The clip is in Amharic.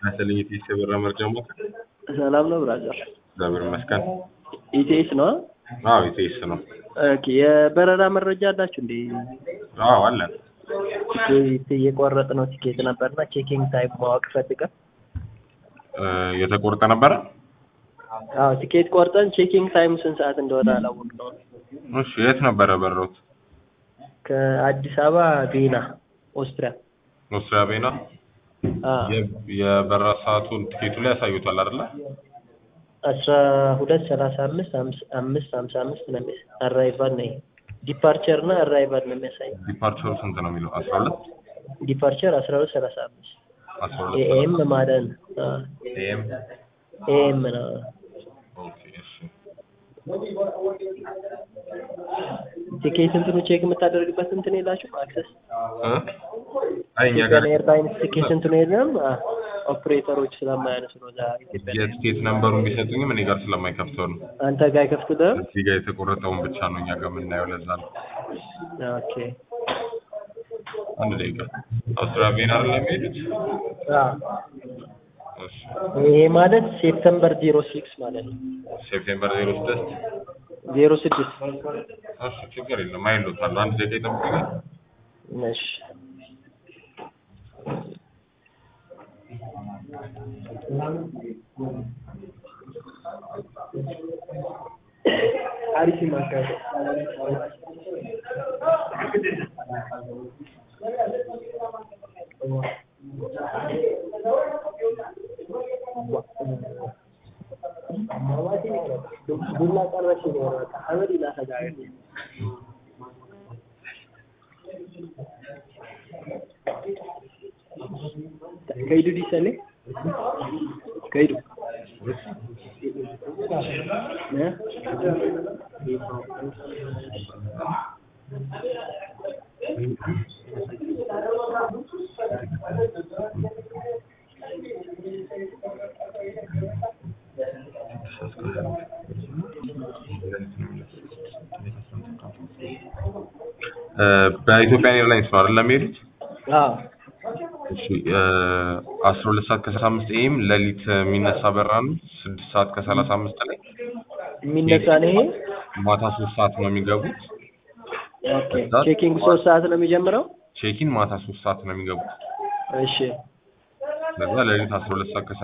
መሰለኝ ኢቲኤስ የበራ መርጃ ሞከር ሰላም ነው ብራዘር። እግዚአብሔር ይመስገን። ኢቲኤስ ነው? አዎ ኢቲኤስ ነው። ኦኬ የበረራ መረጃ አላችሁ እንዴ? አዎ አለን። ቲኬት የቆረጥነው ቲኬት ነበርና ቼኪንግ ታይም ማወቅ ፈልገን። የተቆረጠ ነበረ? አዎ ቲኬት ቆርጠን ቼኪንግ ታይም ስንት ሰዓት እንደሆነ አላወቅነውም። እሺ የት ነበረ በረሩት? ከአዲስ አበባ ቪየና ኦስትሪያ። ኦስትሪያ ቪየና? የበረራ ሰዓቱን ቲኬቱ ላይ ያሳዩታል አይደለ? 12:35 5:55 ነው የሚል አራይቫል ነው። ዲፓርቸር እና አራይቫል ነው የሚያሳየው። ዲፓርቸሩ ስንት ነው የሚለው? 12 ዲፓርቸር 12:35 12 ኤኤም ማለት ነው። ኤኤም ነው። ኦኬ እሺ። ቲኬት እንትኑ ቼክ የምታደርግበት እንትን የላችሁ አክሰስ? እኛ ጋር ኤርላይንስ ቲኬት እንትኑ የለም። ኦፕሬተሮች ስለማያነሱ ነው። የቲኬት ነምበሩን ቢሰጡኝም እኔ ጋር ስለማይከፍተው ነው። አንተ ጋር አይከፍቱልህም? እዚህ ጋር የተቆረጠውን ብቻ ነው እኛ ጋር የምናየው፣ ለዛ ነው። ኦኬ አንድ ደቂቃ። ኦስትሪያ ቪየና አይደል የሚሄዱት? እሺ ይሄ ማለት ሴፕቴምበር 06 ማለት ነው። ሴፕቴምበር 06 እሺ ችግር የለም አይሎታል። አንድ ደቂቃ ይጠብቁኛል። እሺ አሪፍ ማካሄድ ዱላ ቀረሽ ነው አመድ ይላታጋይ ከይዱ ዲሰለ ከይዱ በኢትዮጵያ ኤርላይንስ ነው አይደል የሚሄዱት? አዎ እሺ 12:35 ኤም ሌሊት የሚነሳ በረራ ነው። 6:35 ላይ የሚነሳ ነው። ይሄ ማታ 3 ሰዓት ነው የሚገቡት። ኦኬ ቼኪንግ 3 ሰዓት ነው የሚጀምረው። ቼኪን ማታ 3 ሰዓት ነው የሚገቡት። እሺ ለዛ ሌሊት 12 ሰዓት